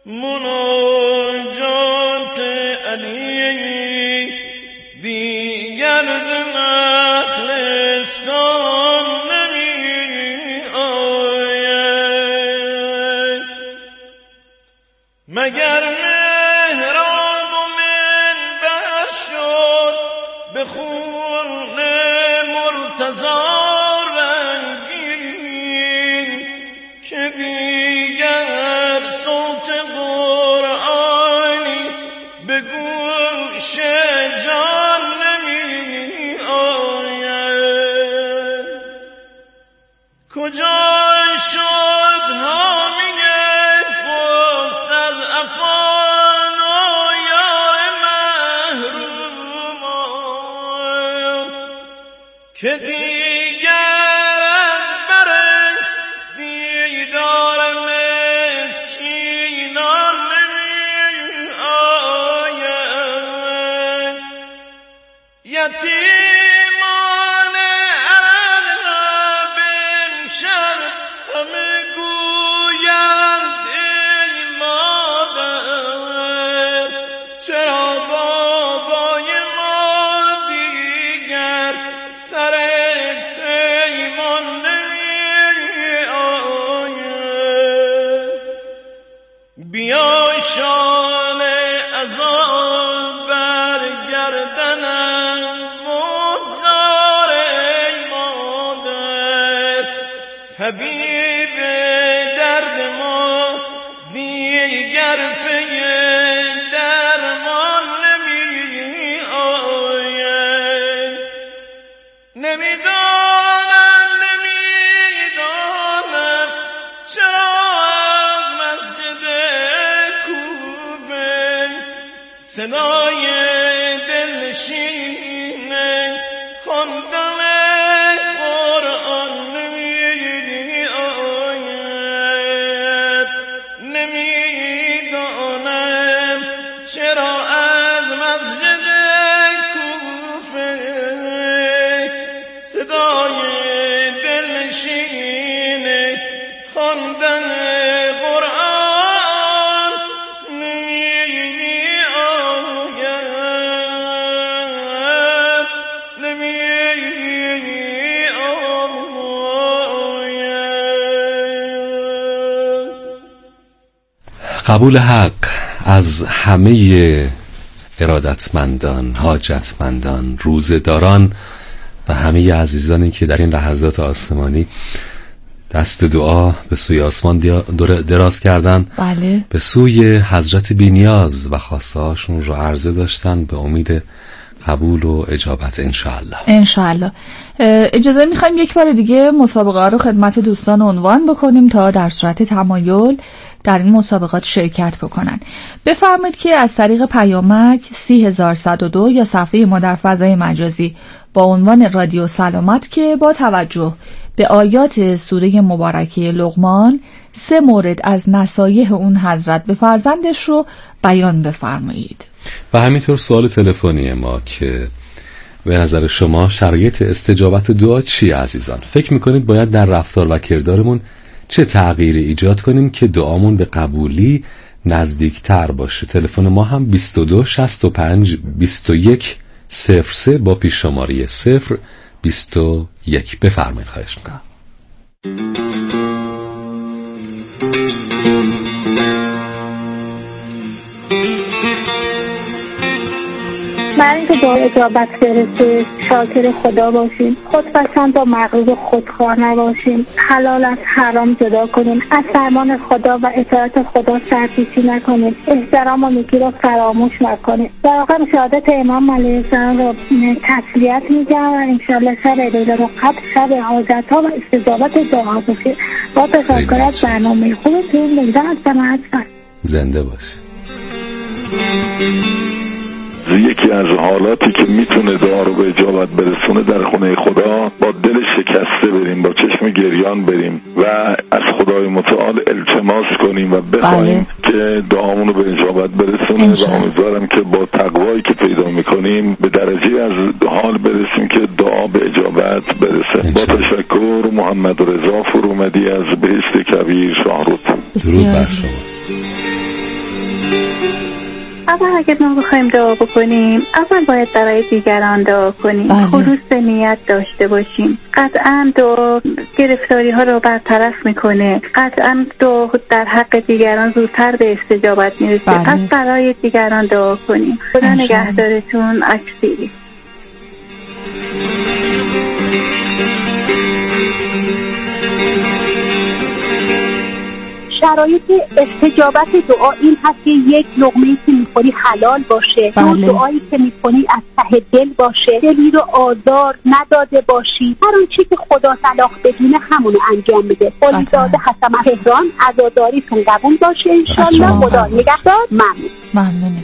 مناجات علی دیگر نخلستان نمی آید، مگر مهراب و منبر شد به خون مرتضی رنگین که دیگر صوت قرآنی به گوش جان نمی آید. کجا شد حامی پست از افغان و یار محروم که دیگر از بر دیدار مسکینان نمی آید. یتیمان عرب بنشر همه گویند ای مادر چرا بابای ما دیگر سر پیمان نمی آید. بیا شال عذاب بر گردنم مدار ای مادر، طبیب درد ما دیگر پی درمان نمی آید. نمیدانم چرا از مسجد کوفه صدای دلنشین خواندن قرآن نمی آید. نمیدانم چرا از مسجد کوفه صدای دلنشین خواندن قرآن نمی آید. نمی آید. قبول حق از همه ارادتمندان، حاجتمندان، روزه‌داران و همه عزیزانی که در این لحظات آسمانی دست دعا به سوی آسمان دراز کردن، بله، به سوی حضرت بی‌نیاز و خواسته هاشون رو عرضه داشتن به امید قبول و اجابت انشاءالله. اجازه میخوایم یک بار دیگه مسابقه رو خدمت دوستان عنوان بکنیم تا در صورت تمایل در این مسابقات شرکت بکنن. بفرمایید که از طریق پیامک 30102 یا صفحه ما در فضای مجازی با عنوان رادیو سلامت که با توجه به آیات سوره مبارکه لقمان 3 مورد از نصایح اون حضرت به فرزندش رو بیان بفرمایید. و همینطور سوال تلفنی ما که به نظر شما شرایط استجابت دعا چیه عزیزان؟ فکر میکنید باید در رفتار و کردارمون چه تغییری ایجاد کنیم که دعامون به قبولی نزدیکتر باشه؟ تلفن ما هم 22 65 21 03 با پیش شماره 021. بفرمایید. خواهش میکنم. برای اینکه دعا اجابت برسه شاکر خدا باشیم، خودپسند و مغرور و خودخواه نباشیم، حلال از حرام جدا کنیم، از فرمان خدا و اطاعت خدا سرپیچی نکنیم، احترام و نیکی رو فراموش نکنیم. در آخر شهادت امام علیه السلام رو تسلیت میگم و انشالله شب لیلة القدر شب حاجت‌ها و استجابت دعا باشه. با تشکر از برنامه خوبتون. لیلا هستم. زنده باشه. یکی از حالاتی که میتونه دعا رو به اجابت برسونه در خونه خدا با دل شکسته بریم، با چشم گریان بریم و از خدای متعال التماس کنیم و بخوایم که دعامون رو به اجابت برسونه و امیدوارم که با تقوایی که پیدا میکنیم به درجه از حال برسیم که دعا به اجابت برسه. با تشکر. محمد رضا فرومدی از بهشت کبیر شاهرود. درود بر شما. اول اگر ما بخوایم دعا بکنیم، اول باید برای دیگران دعا کنیم. خلوص نیت داشته باشیم. قطعا دعا گرفتاری ها رو برطرف میکنه. قطعا دعا در حق دیگران زودتر به استجابت میرسه. پس برای دیگران دعا کنیم. خدا نگهدارتون. اکسیری. شرایط استجابت دعا این هست که یک لقمه‌ای که می‌خوری حلال باشه، دو دعایی که می‌کنی از ته دل باشه، دلی رو آزار نداده باشی، هر اون چیزی که خدا صلاح بدونه همونو انجام بده. قلیزاده حسن تهران، عزاداریتون قبول باشه انشالله. خدا نگهدار. ممنونم.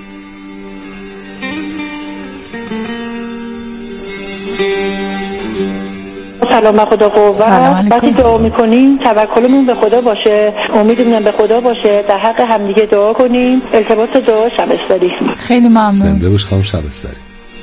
سلام به خدا قوت. وقتی دعا میکنیم توکلمون به خدا باشه، امیدمون به خدا باشه، در حق همدیگه دعا کنیم. التماس دعا شبستری. خیلی ممنون. زنده باش خانم شبستری.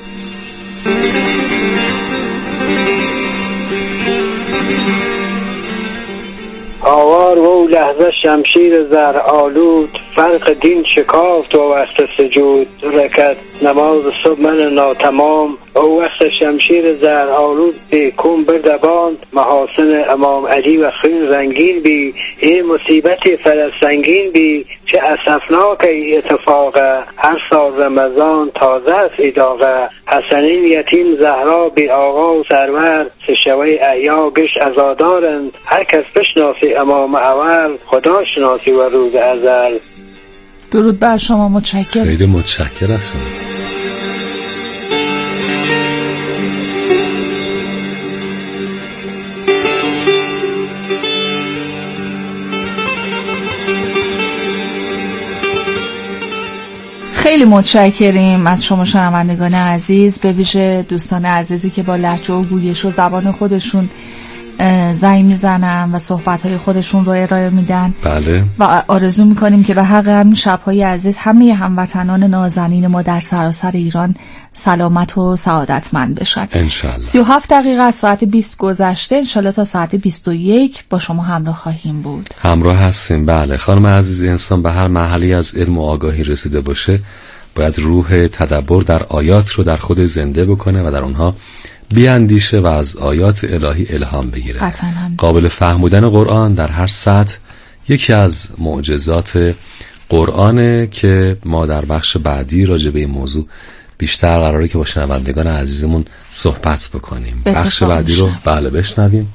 آوار و لحظه شمشیر زر آلود، فرق دین شکافت و وقت سجود. رکت نماز صبح من ناتمام، او وقت شمشیر زر آلود بیکن بردباند. محاسن امام علی و خیل رنگین بی، این مصیبت فلسطنگین بی. چه اسفناک ای اتفاقه، هر سال رمضان تازه است ایداغه. حسنین یتیم زهرا بی آقا و سرور، سشوی احیا گش ازادارند. هر کس بشناسی امام اول، خدا شناسی و روز ازل. درود بر شما. متشکرم. خیلی متشکرم از شما. خیلی متشکریم از شما شنوندگان عزیز، به ویژه دوستان عزیزی که با لهجه و گویش و زبان خودشون زنگ میزنن و صحبت‌های خودشون رو ارائه میدن. بله. و آرزو میکنیم که به حق همین شب‌های عزیز همه هموطنان نازنین ما در سراسر ایران سلامت و سعادتمند بشن انشالله. 37 دقیقه از ساعت 20 گذشته. انشالله تا ساعت 21 با شما همراه خواهیم بود. همراه هستیم. بله خانم عزیز، انسان به هر مرحله از علم و آگاهی رسیده باشه باید روح تدبر در آیات رو در خود زنده بکنه و در اونها بیاندیشه و از آیات الهی الهام بگیره. قابل فهمودن قرآن در هر سطح یکی از معجزات قرآنه که ما در بخش بعدی راجع به این موضوع بیشتر قراره که با شنوندگان عزیزمون صحبت بکنیم. بخش بعدی رو بله بشنویم.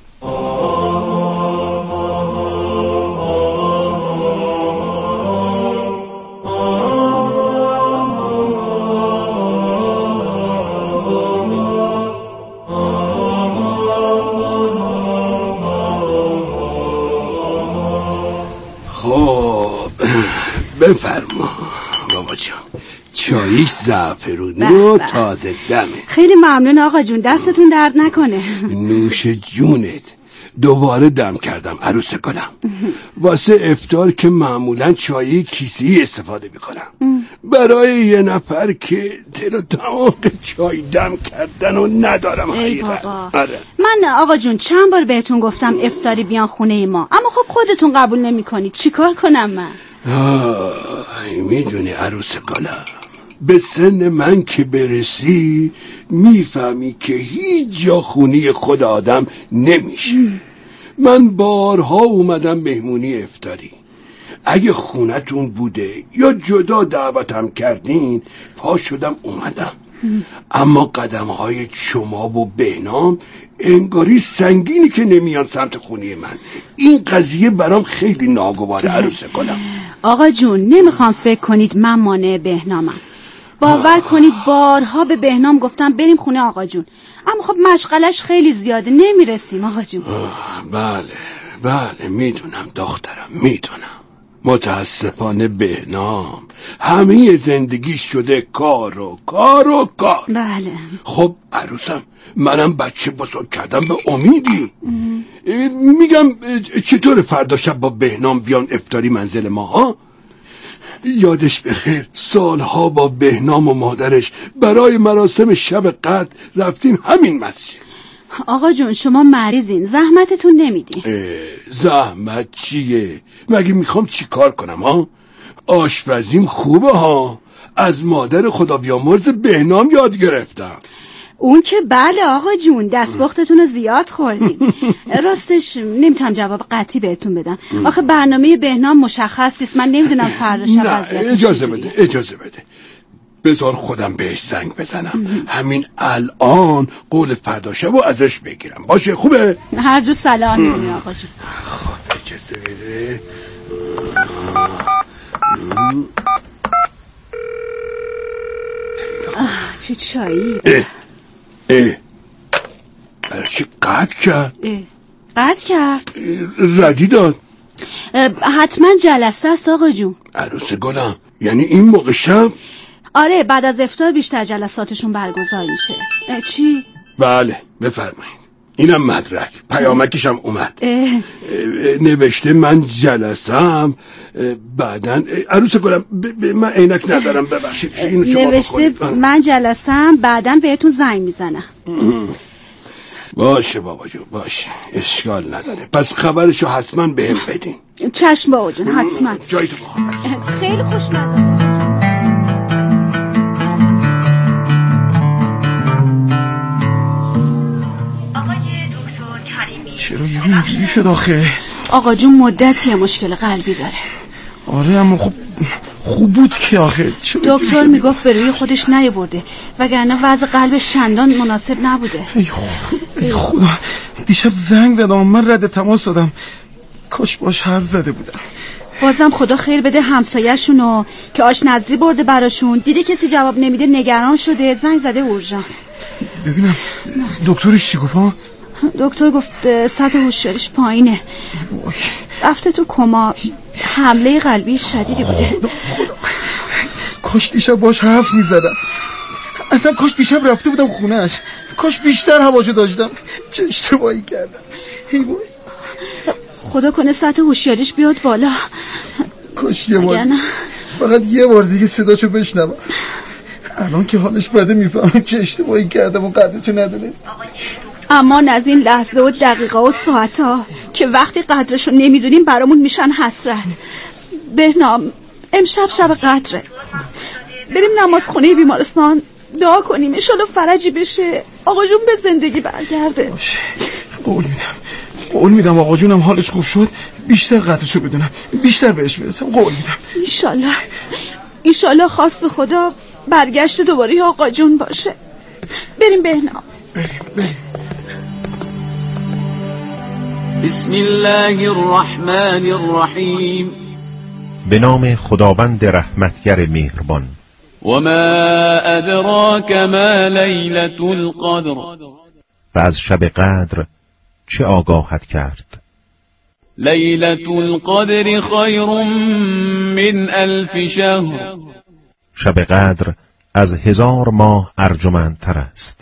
بفرما بابا جان، چاییش زعفرونی و تازه دمه. خیلی ممنون آقا جون، دستتون درد نکنه. نوش جونت. دوباره دم کردم عروس گلم. واسه افطار که معمولا چای کیسه‌ای استفاده میکنم، برای یه نفر که دل و دماغ چای دم کردن و ندارم. ای بابا. من آقا جون چند بار بهتون گفتم افطاری بیان خونه ما، اما خب خودتون قبول نمیکنید. چیکار کنم من؟ میدونی عروس گلم، به سن من که برسی میفهمی که هیچ جا خونی خود آدم نمیشه. من بارها اومدم مهمونی افطاری، اگه خونتون بوده یا جدا دعوتم کردین پا شدم اومدم، اما قدمهای شما و بهنام انگاری سنگینی که نمیان سمت خونه من. این قضیه برام خیلی ناگواره عروس گلم. آقا جون نمیخوام فکر کنید من مانع بهنامم. باور کنید بارها به بهنام گفتم بریم خونه آقا جون، اما خب مشغلش خیلی زیاده، نمیرسیم آقا جون. بله میدونم دخترم، میدونم. متاسفانه بهنام همه زندگی شده کار و کار و کار. بله. خب عروسم، منم بچه بزرگ کردم به امیدی. میگم چطور فردا شب با بهنام بیان افطاری منزل ما ها؟ یادش بخیر سالها با بهنام و مادرش برای مراسم شب قدر رفتیم همین مسجد. آقا جون شما مریضین، زحمتتون نمیدین. زحمت چیه؟ مگه میخوام چی کار کنم ها؟ آشپزیم خوبه ها، از مادر خدا بیامرز بهنام یاد گرفتم. اون که بله آقا جون، دستپختتون رو زیاد خوردیم. راستش نمیتونم جواب قطعی بهتون بدم. آخه برنامه بهنام مشخص نیست، من نمیدونم فردا شب وضعیتش اجازه بده بذار خودم بهش زنگ بزنم. همین الان قول فردا شب رو ازش بگیرم. باشه خوبه؟ هر جور سلام میکنی آقا جون. خب اجازه بده. چه چایی؟ برای چی قطع کرد؟ قطع کرد؟ ردی داد. حتما جلسه است آقا جون. عروس گلم، یعنی این موقع شب؟ آره، بعد از افطار بیشتر جلساتشون برگزار میشه. چی؟ بله بفرمایید. اینم مدرک، پیامکشم اومد. نوشته من جلسم بعدن. عروس گلم من عینک ندارم، ببخشید. نوشته من جلسم بعدن بهتون زنگ میزنم. باشه بابا جون، باشه، اشکال نداره. پس خبرشو حتما بهم بدین. چشم بابا جون، حتما. جایتو بخور. خیلی خوشمزه است. چرا اینجوری شد آخه؟ آقا جون مدتیه مشکل قلبی داره. آره اما خب خوب بود که آخه. دکتر میگفت به روی خودش نیاورده، وگرنه وضع قلبش چندان مناسب نبوده. ای خدا، دیشب زنگ زدم، من رد تماس دادم، کاش باش حرف زده بودم. بازم خدا خیر بده همسایه‌شونو که آش نظری برده براشون، دیده کسی جواب نمیده نگران شده، زنگ زده اورژانس. ببینم دکترش چی گفت؟ دکتر گفت سطح هوشیاریش پایینه، رفته تو کما، حمله قلبی شدیدی بوده. کاش دیشب باش حرف میزدم، اصلا کاش دیشب رفته بودم خونهش، کاش بیشتر هواشو داشتم. چه اشتباهی کردم. ای وای، خدا کنه سطح هوشیاریش بیاد بالا. کاش یه بار، فقط یه بار دیگه صداشو بشنوم. الان که حالش بده میفهمم چه اشتباهی کردم و قدرشو ندونست. اما از این لحظه و دقیقه و ساعتها که وقتی قدرشو نمیدونیم برامون میشن حسرت. بهنام امشب شب قدره، بریم نماز خونه بیمارستان دعا کنیم انشالله فرجی بشه، آقا جون به زندگی برگرده. باشه، قول میدم آقا جونم حالش خوب شد بیشتر قدرشو بدونم، بیشتر بهش برسم، قول میدم. ایشالله خواست خدا برگشت دوباره آقا جون باشه. بریم بهنام. بریم. بسم الله الرحمن الرحیم. به نام خداوند رحمتگر مهربان. و ما ادراک ما لیلة القدر. و از شب قدر چه آگاهت کرد؟ لیلة القدر خیر من 1000 شهر. شب قدر از 1000 ماه ارجمندتر است.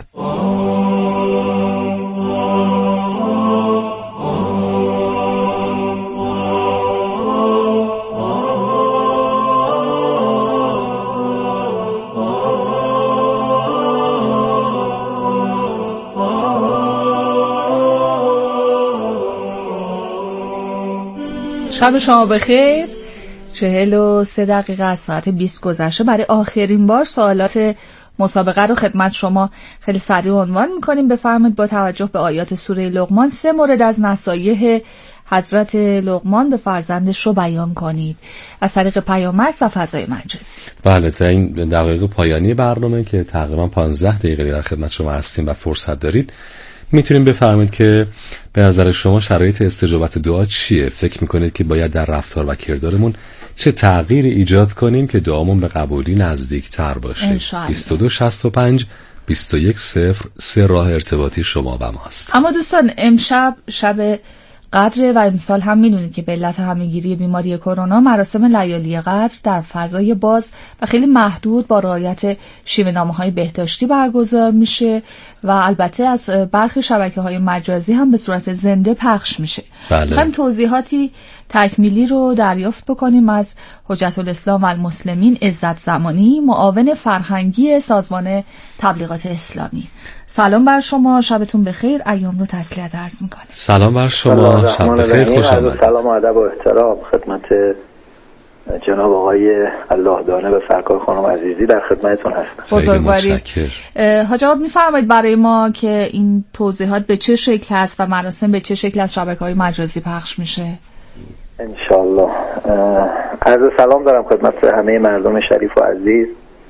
شب شما بخیر. 43 دقیقه از ساعت 20 گذشته. برای آخرین بار سوالات مسابقه رو خدمت شما خیلی سریع عنوان میکنیم. بفرمایید با توجه به آیات سوره لقمان 3 مورد از نصایح حضرت لقمان به فرزندش رو بیان کنید از طریق پیامک و فضای مجازی. بله، تا این دقایق پایانی برنامه که تقریبا 15 دقیقه در خدمت شما هستیم و فرصت دارید، میتونیم بفرمایید که به نظر شما شرایط استجابت دعا چیه؟ فکر میکنید که باید در رفتار و کردارمون چه تغییری ایجاد کنیم که دعامون به قبولی نزدیکتر باشه؟ 2265 2103 راه ارتباطی شما و ماست. اما دوستان امشب شب قدر و امسال هم میدونید که به علت همه‌گیری بیماری کرونا مراسم لیالی قدر در فضای باز و خیلی محدود با رعایت شیوه‌نامه‌های بهداشتی برگزار میشه و البته از برخی شبکه‌های مجازی هم به صورت زنده پخش میشه. می‌خوایم توضیحاتی تکمیلی رو دریافت بکنیم از حجت الاسلام و المسلمین عزت زمانی، معاون فرهنگی سازمان تبلیغات اسلامی. سلام بر شما، شبتون بخیر، ایام رو تسلیت عرض میکنیم. سلام بر شما، شب بخیر، خوش آمدید. سلام و ادب و احترام خدمت جناب آقای الله دانه و سرکار خانم عزیزی در خدمتتون هستم. بزرگواری. حاج آقا میفرمایید برای ما که این توضیحات به چه شکل هست و مراسم به چه شکل از شبکه‌های مجازی پخش میشه؟ انشالله. عرض سلام دارم خدمت همه مردم شریف و عزیز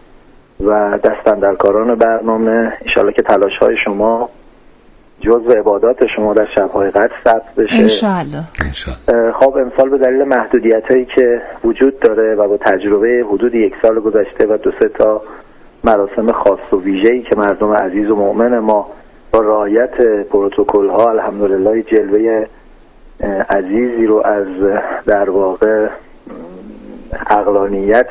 و دستاندرکاران برنامه. انشالله که تلاش‌های شما جزو عبادات شما در شب‌های قدر ثبت بشه انشالله. خب امسال به دلیل محدودیتایی که وجود داره و با تجربه حدود 1 سال گذشته و 2-3 تا مراسم خاص و ویژه‌ای که مردم عزیز و مؤمن ما با رعایت پروتکل‌ها الحمدلله جلوه عزیزی رو از در واقع عقلانیت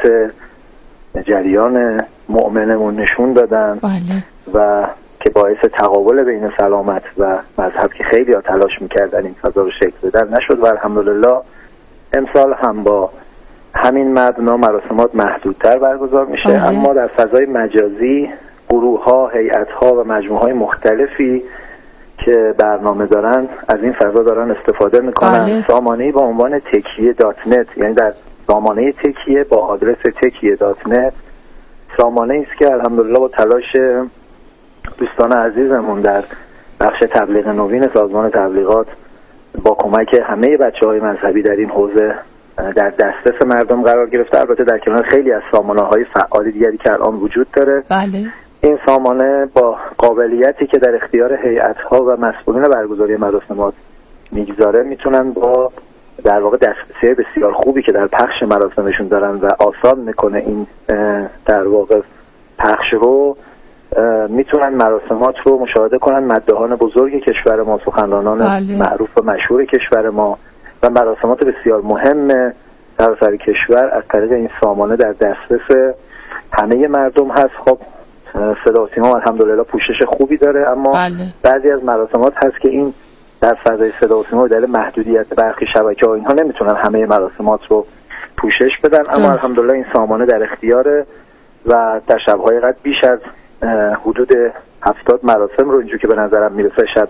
جریان مؤمنمون نشون دادن و که باعث تقابل بین سلامت و مذهب که خیلی ها تلاش میکردن این فضا رو شکل بدن نشد و الحمدلله امسال هم با همین مبنا مراسمات محدودتر برگزار میشه. اما در فضای مجازی گروه ها، هیئت ها و مجموعه های مختلفی که برنامه دارن از این فضا دارن استفاده میکنن. سامانه‌ای با عنوان tekiye.net، یعنی در سامانه تکیه با آدرس tekiye.net سامانه است که الحمدلله با تلاش دوستان عزیزمون در بخش تبلیغ نوین سازمان تبلیغات با کمک همه بچه‌های مذهبی در این حوزه در دسترس مردم قرار گرفته. البته در کنار خیلی از سامانه‌های فعال دیگری که الان وجود داره. این سامانه با قابلیتی که در اختیار هیئت‌ها و مسئولین برگزاری مراسمات میگذاره میتونن با در واقع دسترسی بسیار خوبی که در پخش مراسمشون دارن و آسان میکنه این در واقع پخش رو، میتونن مراسمات رو مشاهده کنن. مداحان بزرگ کشور ما، سخنرانان معروف و مشهور کشور ما و مراسمات بسیار مهم سراسر کشور از طریق این سامانه در دسترس همه مردم هست. خب صدا و سیما الحمدلله پوشش خوبی داره، اما بعضی از مراسمات هست که این در فضای صدا و سیما دلیل محدودیت برخی شبکه‌ها اینها نمیتونن همه مراسمات رو پوشش بدن. اما الحمدلله این سامانه در اختیاره و در شب‌های قدر بیش از حدود 70 مراسم رو اینجور که به نظرم میرسه شب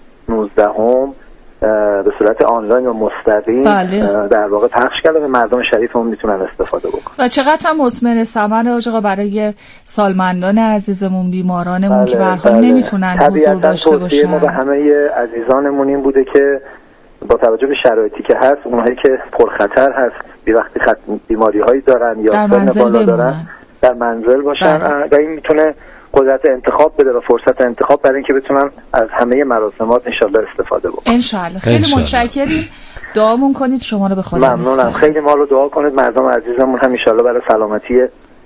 19 به صورت آنلاین و مستقیم در واقع پخش کرده و مردم شریفمون میتونن استفاده بکنن. و چقدر هم مثمر ثمره آقا برای سالمندان عزیزمون، بیمارانمون که به هر حال نمیتونن حضور داشته باشن. ما به همه عزیزانمون این بوده که با توجه به شرایطی که هست، اونهایی که پرخطر هست، بی وقتی بیماری هایی دارن یا سن بالا دارن، در منزل باشن و این میتونه قدرت انتخاب بده و فرصت انتخاب برای اینکه بتونن از همه مراسمات انشالله استفاده بکنن. انشالله. خیلی متشکریم. دعامون کنید شما رو به خدا بسپاریم. ممنونم. خیلی ما رو دعا کنید مردم عزیزمون هم انشالله برای سلامتی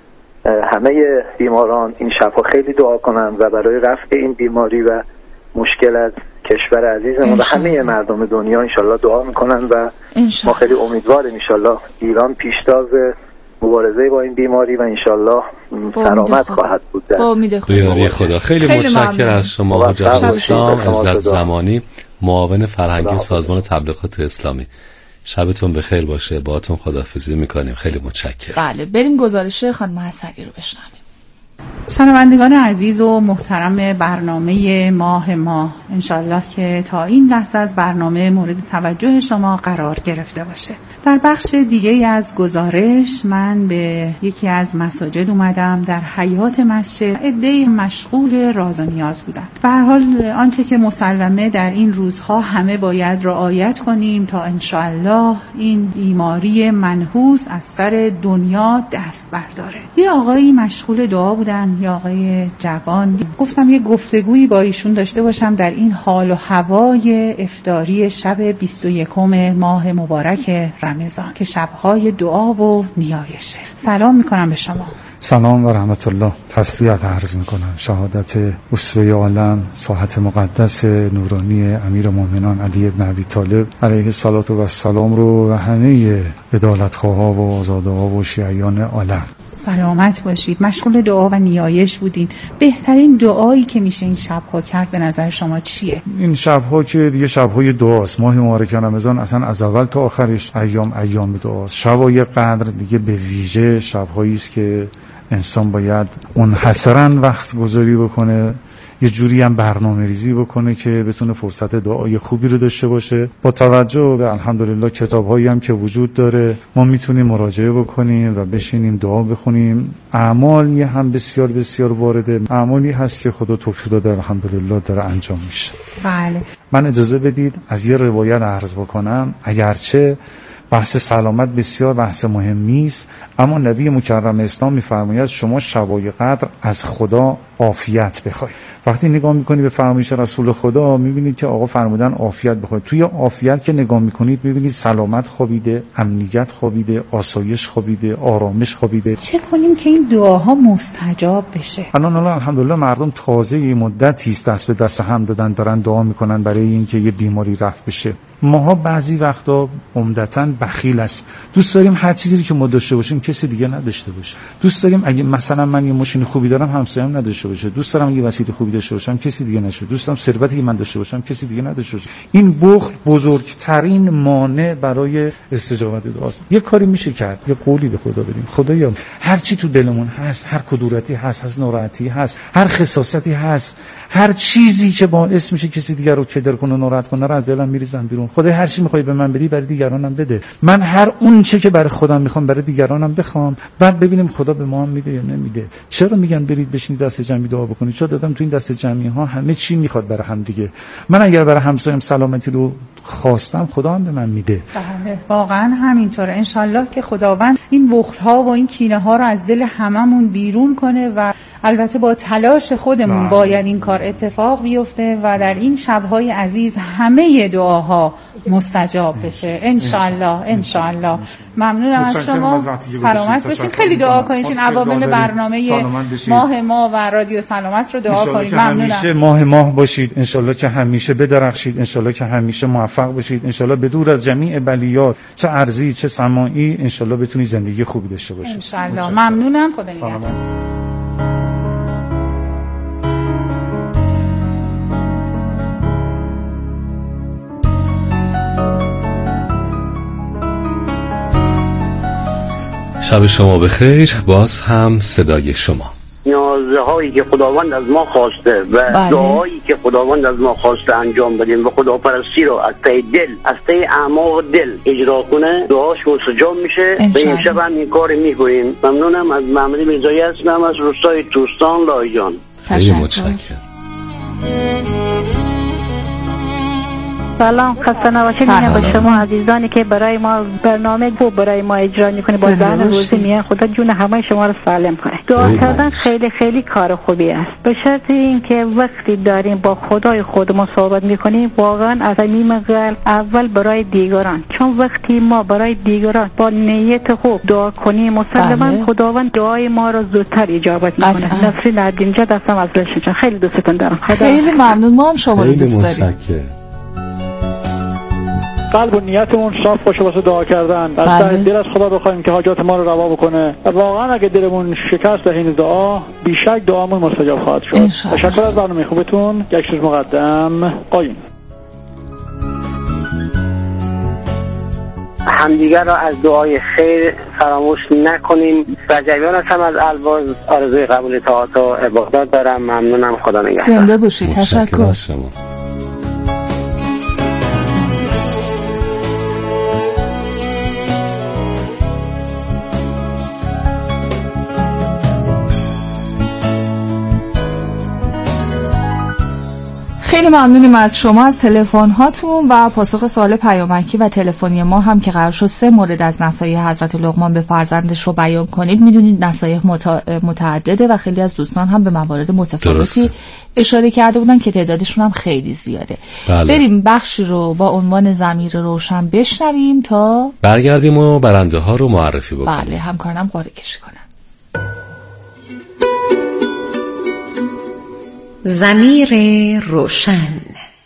همه بیماران این شب‌ها خیلی دعا کنن و برای رفع این بیماری و مشکل از کشور عزیزمون و همه مردم دنیا انشالله دعا میکنن و ما خیلی امیدواریم انشالله ایران پیشتاز مبارزه با این بیماری و انشالله سلامت خواهد بود. به خدا. خیلی متشکرم از شما حاج عبدالسلام عزت زمانی، معاون فرهنگی سازمان تبلیغات اسلامی. شبتون بخیر باشه. باهاتون خداحافظی میکنیم. خیلی متشکرم. بله بریم گزارش خانم حسنی رو بشنویم. شنوندگان عزیز و محترم برنامه ماه ما، انشالله که تا این لحظه از برنامه مورد توجه شما قرار گرفته باشه. در بخش دیگه از گزارش من به یکی از مساجد اومدم. در حیاط مسجد عده‌ای مشغول راز و نیاز بودن. به هر حال آنچه که مسلمه در این روزها همه باید رعایت کنیم تا انشالله این بیماری منحوس از سر دنیا دست برداره. یه آقایی مشغول دعا بودن، یا آقای جوان. گفتم یه گفتگویی با ایشون داشته باشم در این حال و هوای افطاری شب 21 ماه مبارک رمضان که شبهای دعا و نیایشه. سلام میکنم به شما. سلام و رحمت الله. تسلیت عرض میکنم. شهادت اسوه عالم ساحت مقدس نورانی امیرالمومنین علی بن ابی طالب علیه الصلاة و السلام رو و همه عدالتخواها و آزاده‌ها و شیعیان عالم. سلامت باشید. مشغول دعا و نیایش بودین. بهترین دعایی که میشه این شب‌ها کرد به نظر شما چیه؟ این شب‌ها که دیگه شب‌های دعاست. ماه مبارک رمضان اصلا از اول تا آخرش ایام دعاست. شب‌های قدر دیگه به ویژه شب‌هایی است که انسان باید منحصراً وقت گذاری بکنه، یه جوری هم برنامه‌ریزی بکنه که بتونه فرصت دعای خوبی رو داشته باشه. با توجه به الحمدلله کتاب‌هایی هم که وجود داره ما میتونیم مراجعه بکنیم و بشینیم دعا بخونیم. اعمالی هم بسیار بسیار وارده، اعمالی هست که خدا توفیق داده الحمدلله داره انجام میشه. بله. من اجازه بدید از یه روایت عرض بکنم. اگرچه بحث سلامت بسیار بحث مهمی است، اما نبی مکرم اسلام می‌فرماید شما شبای قدر از خدا عافیت بخواید. وقتی نگاه میکنی به فرمایش رسول خدا میبینید که آقا فرمودن عافیت بخواید. توی عافیت که نگاه میکنید میبینید سلامت خوابیده، امنیت خوابیده، آسایش خوابیده، آرامش خوابیده. چه کنیم که این دعاها مستجاب بشه؟ الان الحمدلله مردم تازه یه مدتی است دست به دست هم دادن دارن دعا میکنن برای اینکه یه بیماری رفع بشه. ماها بعضی وقتا عمدتاً بخیل است. دوست داریم هر چیزی که ما داشته باشیم کسی دیگه نداشته باشه. دوست داریم اگه مثلا من یه ماشین خوبی دارم همسایه‌ام نداشته باشه. دوست دارم یه وسیله خوبی داشته باشم کسی دیگه نشه. دوست دارم ثروتی که من داشته باشم کسی دیگه نداشته باشه. این بخل بزرگترین مانع برای استجابت دعاست. یه کاری میشه کرد، یه قولی به خدا بدیم. خدایا هر چی تو دلمون هست، هر کدورتی هست، هر ناراحتی هست، هر خساستی هست، هر چیزی که باعث میشه کسی دیگر رو کدر کنه و ناراحت کنه رو از دلم میریزم بیرون. خدا هر چی میخوای به من بدی برای دیگرانم بده. من هر اون چه که برای خودم میخوام برای دیگرانم بخوام، بعد ببینیم خدا به ما هم میده یا نمیده. چرا میگن برید بشینید دست جمعی دعا بکنید؟ چرا دادم تو این دست جمعی ها همه چی میخواد برای هم دیگه. من اگر برای همسایم سلامتی رو خواستم خدا هم به من میده. بله واقعا همینطوره. انشالله که خداوند این بخل ها و این کینه ها رو از دل هممون بیرون کنه و البته با تلاش خودمون باید این کار اتفاق بیفته و در این شب‌های عزیز همه دعاها مستجاب بشه انشالله. ممنونم از شما. سلامت باشین. خیلی دعا کنید این عوامل برنامه ماه ما و رادیو سلامت رو دعا کنید. ممنونم. همیشه ماه باشید انشالله که همیشه بدرخشید، انشالله که همیشه موفق باشید، انشالله بدور از جمیع بلیات چه ارضی چه سماعی انشالله بتونید زندگی خوبی داشته باشید انشالله. ممنونم. خدا نگهدار. شب شما بخیر. باز هم صدای شما. نیازهایی که خداوند از ما خواسته و دعایی که خداوند از ما خواسته انجام بدیم و خداپرستی رو از ته دل، از ته اعماق دل اجرا کنه، دعاش مستجاب میشه. و این شب هم این کار میکنیم. ممنونم. از محمد میرزایی هستم از روستای توستان لایجان. خیلی متشکرم. سلام، خسته نباشید. میگم به شما عزیزانی که برای ما برنامه خوب برای ما اجرا میکنید با زن روزی میان. خدا جون همه شما رو سالم کنه. دعا کردن خیلی خیلی کار خوبی است، به شرط اینکه وقتی داریم با خدای خودمون صحبت میکنیم واقعا از صمیم قلب اول برای دیگران، چون وقتی ما برای دیگران با نیت خوب دعا کنیم مسلما خداوند دعای ما رو زودتر اجابت میکنه. نصری ندیمجا دستم از لشون. خیلی دوستتون دارم. خیلی ممنون. ما هم شما رو دوست داریم. قلب و نیتمون صاف باشه واسه دعا کردن. از ته دل از خدا بخوایم که حاجات ما رو روا بکنه. و واقعا اگه دلمون شکست در حین دعا، بیشک دعامون مستجاب خواهد شد. تشکر از برنامه خوبتون. یک روز مقدم. قایم. همدیگر را از دعای خیر فراموش نکنیم. رجبیان هستم از البرز. آرزوی قبول طاعات و عبادات دارم. ممنونم. خدا نگهدار. زنده باشید. تشکر. خیلی ممنونیم از شما، از تلفن هاتون و پاسخ سوال پیامکی و تلفنی ما هم که قرار شد 3 مورد از نصایح حضرت لقمان به فرزندش رو بیان کنید. میدونید نصایح متعدده و خیلی از دوستان هم به موارد متفاوتی اشاره کرده بودن که تعدادشون هم خیلی زیاده. بریم بخشی رو با عنوان ضمیر روشن بشنویم تا برگردیم و برنده ها رو معرفی بکنیم. بله، همکارانم قرعه کشی کنن. ضمیر روشن.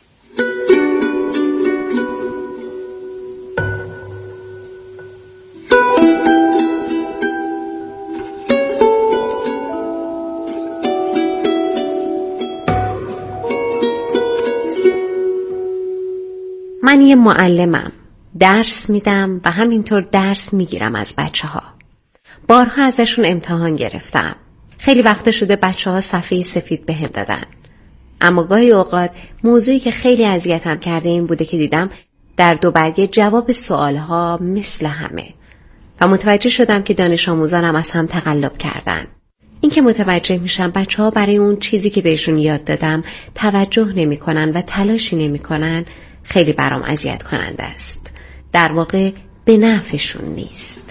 من یه معلمم، درس میدم و همینطور درس میگیرم از بچه ها. بارها ازشون امتحان گرفتم. خیلی وقت شده بچه ها صفحه سفید بهم دادن. اما گاهی اوقات موضوعی که خیلی اذیتم کرده این بوده که دیدم در 2 برگه جواب سوالها مثل همه و متوجه شدم که دانش آموزانم از هم تقلب کردن. این که متوجه میشم بچه‌ها برای اون چیزی که بهشون یاد دادم توجه نمی‌کنن و تلاشی نمی‌کنن خیلی برام اذیت کننده است. در واقع به نفعشون نیست.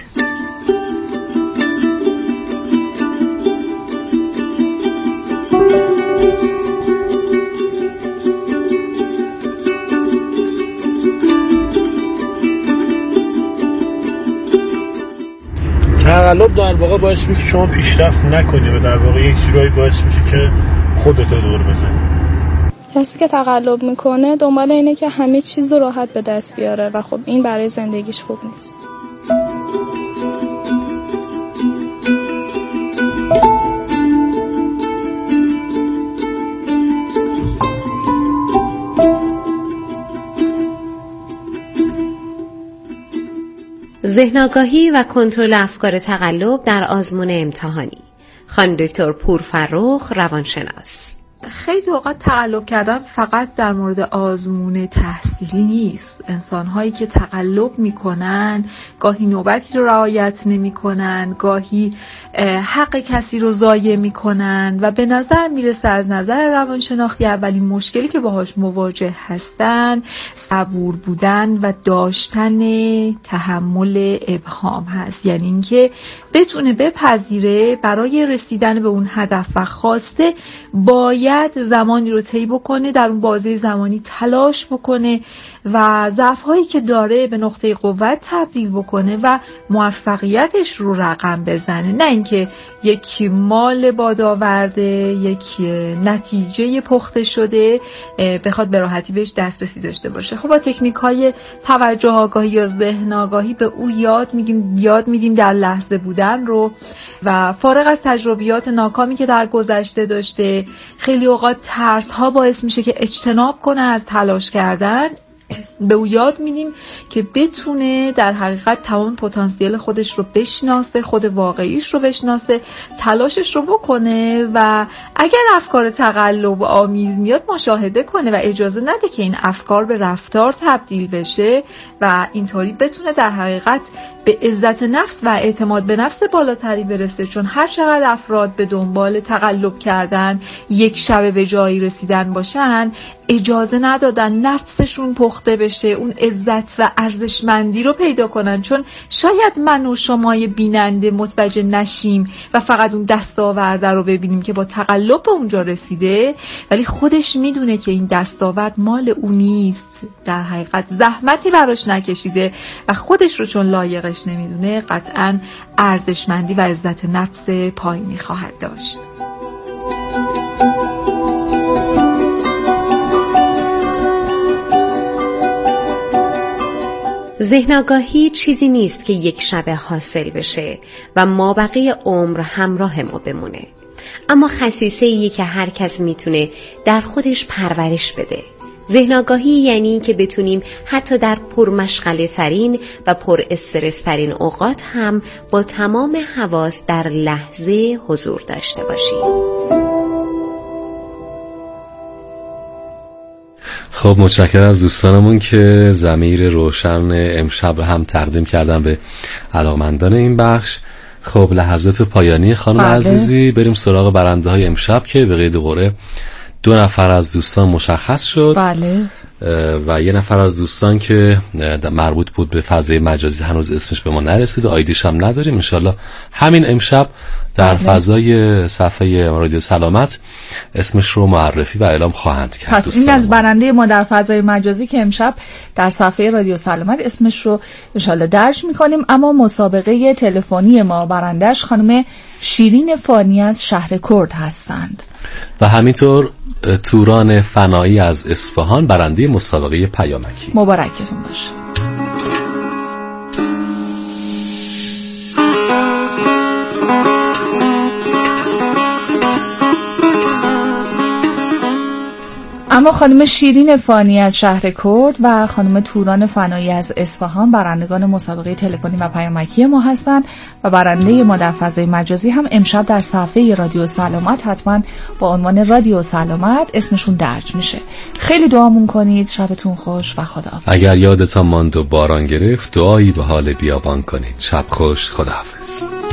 تقلب در واقع باعث میشه که شما پیشرفت نکنی و در واقع یک جورایی باعث میشه که خودتو دور بزنی. کسی که تقلب میکنه دنبال اینه که همه چیز رو راحت به دست بیاره و خب این برای زندگیش خوب نیست. ذهن‌آگاهی و کنترل افکار تقلب در آزمون امتحانی. خانم دکتر پورفرخ، روانشناس. خیلی اوقات تقلب کردن فقط در مورد آزمون تحصیلی نیست. انسان‌هایی که تقلب میکنن گاهی نوبتی رو رعایت نمیکنن، گاهی حق کسی رو ضایع میکنن و به نظر میرسه از نظر روانشناختی اولین مشکلی که باهاش مواجه هستن صبور بودن و داشتن تحمل ابهام هست. یعنی اینکه بتونه بپذیره برای رسیدن به اون هدف و خواسته باید زمانی رو طی بکنه، در اون بازه زمانی تلاش بکنه و ضعف‌هایی که داره به نقطه قوت تبدیل بکنه و موفقیتش رو رقم بزنه. نه اینکه یک مال بادآورده، یک نتیجه پخته شده بخواد به راحتی بهش دسترسی داشته باشه. خب با تکنیک‌های توجه آگاهی یا ذهن آگاهی به او یاد میدیم در لحظه بودن رو و فارغ از تجربیات ناکامی که در گذشته داشته، خیلی اوقات ترس‌ها باعث میشه که اجتناب کنه از تلاش کردن. به او یاد میدیم که بتونه در حقیقت تمام پتانسیل خودش رو بشناسه، خود واقعیش رو بشناسه، تلاشش رو بکنه و اگر افکار تقلب آمیز میاد مشاهده کنه و اجازه نده که این افکار به رفتار تبدیل بشه و اینطوری بتونه در حقیقت به عزت نفس و اعتماد به نفس بالاتری برسه. چون هر چقدر افراد به دنبال تقلب کردن، یک شب به جایی رسیدن باشن، اجازه ندادن نفسشون پخته بشه، اون عزت و ارزشمندی رو پیدا کنن. چون شاید من و شمای بیننده متوجه نشیم و فقط اون دستاورد رو ببینیم که با تقلب به اونجا رسیده، ولی خودش میدونه که این دستاورد مال اون نیست، در حقیقت زحمتی براش نکشیده و خودش رو چون لایقش نمیدونه قطعاً ارزشمندی و عزت نفس پایینی خواهد داشت. ذهن‌آگاهی چیزی نیست که یک شب حاصل بشه و مابقی عمر همراه ما بمونه، اما خصیصه‌ایه که هر کس میتونه در خودش پرورش بده. ذهن‌آگاهی یعنی که بتونیم حتی در پرمشغله ترین و پر استرس ترین اوقات هم با تمام حواس در لحظه حضور داشته باشیم. خب متشکرم از دوستانمون که ضمیر روشن امشب هم تقدیم کردن به علاقمندان این بخش. خب لحظات پایانی خانم عزیزی، بریم سراغ برنده های امشب که به قید قرعه 2 نفر از دوستان مشخص شد. بله. و 1 نفر از دوستان که مربوط بود به فضای مجازی هنوز اسمش به ما نرسید و آیدیش هم نداریم. انشالله همین امشب در فضای صفحه رادیو سلامت اسمش رو معرفی و اعلام خواهند کرد. پس این از برنده ما در فضای مجازی که امشب در صفحه رادیو سلامت اسمش رو انشالله درج میکنیم. اما مسابقه تلفنی ما برندش خانم شیرین فانی از شهر کرد هستند و همینطور توران فنایی از اصفهان برنده مسابقه پیامکی. مبارکتون باشه. اما اما خانم شیرین فانی از شهر کرد و خانم توران فنایی از اصفهان برندگان مسابقه تلفنی و پیامکی ما هستند و برنده ما در فضای مجازی هم امشب در صفحه رادیو سلامت حتما با عنوان رادیو سلامت اسمشون درج میشه. خیلی دعامون کنید. شبتون خوش و خداحافظ. اگر یادتان ماند و باران گرفت دعایی به حال بیابان کنید. شب خوش. خداحافظ.